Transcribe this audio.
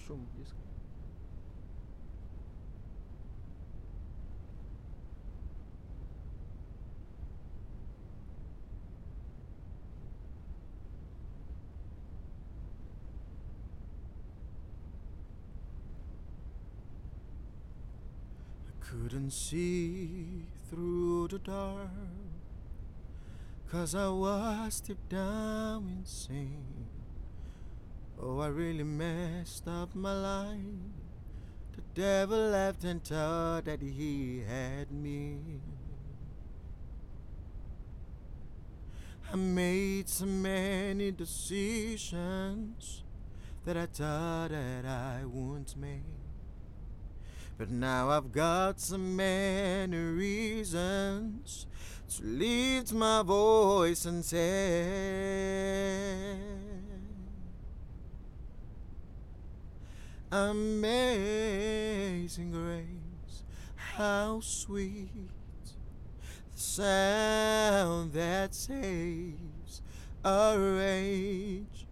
шум есть? Couldn't see through the dark, 'cause I was deep down insane. Oh, I really messed up my life. The devil left and thought that he had me. I made so many decisions that I thought that I wouldn't make. But now I've got so many reasons to lift my voice and say, Amazing grace, how sweet the sound that saves a wretch